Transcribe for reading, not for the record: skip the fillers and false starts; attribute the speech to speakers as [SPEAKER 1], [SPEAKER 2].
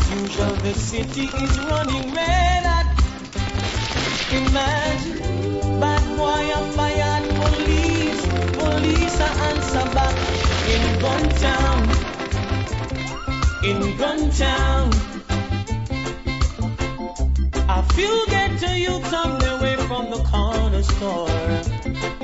[SPEAKER 1] usual, the city is running red hot. Imagine, bad boy a fired police a answer back in gun town. A few get to you come away from the corner store.